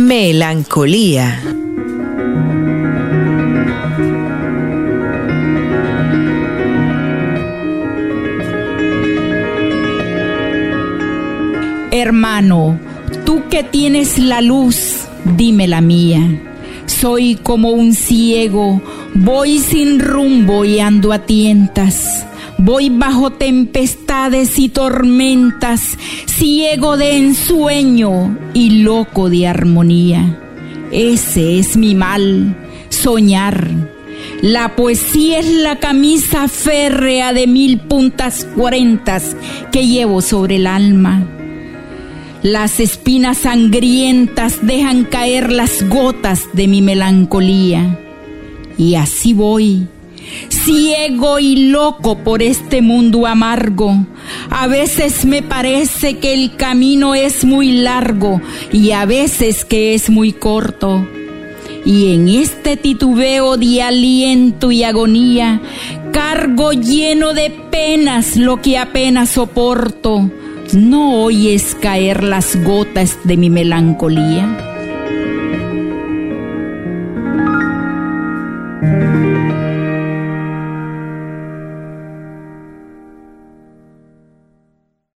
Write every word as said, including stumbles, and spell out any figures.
Melancolía. Hermano, tú que tienes la luz, dime la mía. Soy como un ciego, voy sin rumbo y ando a tientas. Voy bajo tempestades y tormentas, ciego de ensueño y loco de armonía. Ese es mi mal, soñar. La poesía es la camisa férrea de mil puntas cuarentas que llevo sobre el alma. Las espinas sangrientas dejan caer las gotas de mi melancolía. Y así voy, ciego y loco por este mundo amargo. A veces me parece que el camino es muy largo y a veces que es muy corto. Y en este titubeo de aliento y agonía, cargo lleno de penas lo que apenas soporto. ¿No oyes caer las gotas de mi melancolía?